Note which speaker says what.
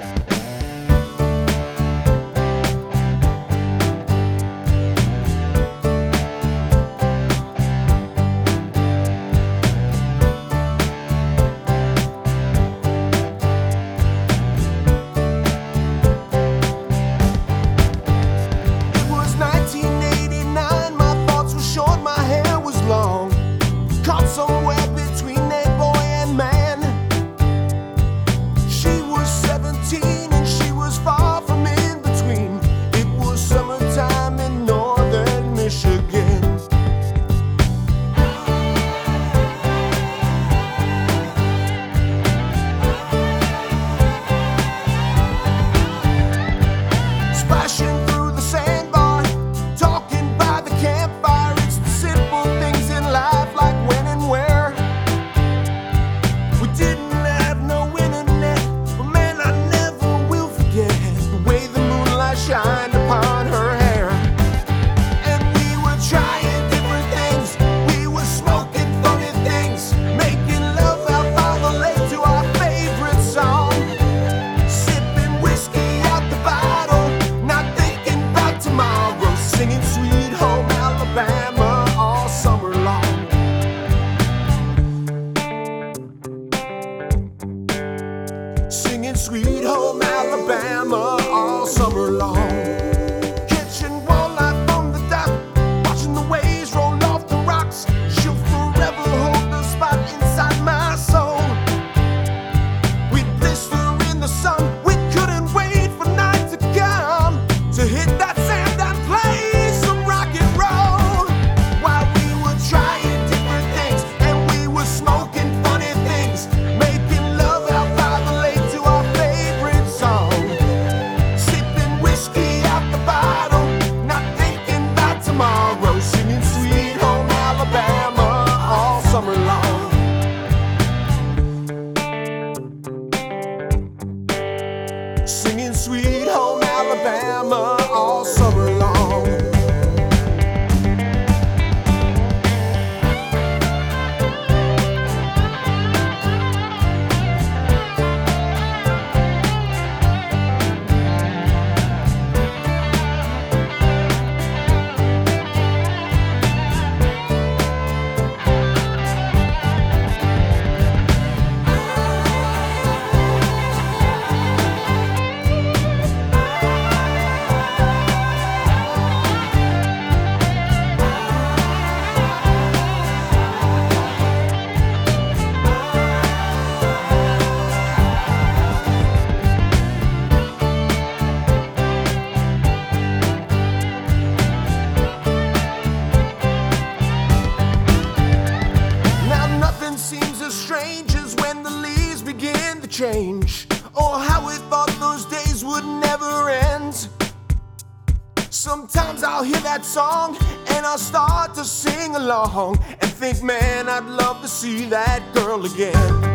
Speaker 1: Somewhere between a boy and man. She was 17 and she was far from in between. It was summertime in northern Michigan. Splashing through the sandbar, talking by the campfire. It's the simple things in life, like when and where. We didn't have no internet, but man, I never will forget the way the moonlight shined upon her hair. And we were trying different things, we were smoking funny things, making love out by the lake to our favorite song, sipping whiskey out the bottle, not thinking about tomorrow, singing Sweet Home Alabama all summer long. Singing Sweet Home Alabama all summer long. Catching walleye from the dock, watching the waves roll off the rocks. She'll forever hold a spot inside my soul. We'd blister in the sun, we couldn't wait for night to come, to hit that sand and play some rock and roll. While we were trying different things and we were smoking funny things, making love out by the lake to our favorite song, sipping whiskey out the bottle, not thinking about tomorrow, singing Sweet Home Alabama all summer long. Singing Sweet Home Alabama all summer long. Seems as strange as when the leaves begin to change, or how we thought those days would never end. Sometimes I'll hear that song and I'll start to sing along and think, man, I'd love to see that girl again.